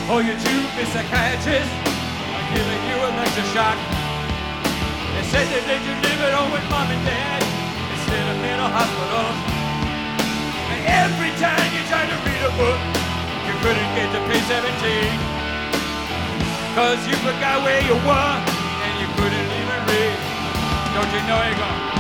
Or your juvenile psychiatrist are giving you electric shock. They said they let you live at home with mom and dad instead of mental hospitals. And every time you tried to read a book, you couldn't get to page 17. Cause you forgot where you were and you couldn't even read. Don't you know you're gone?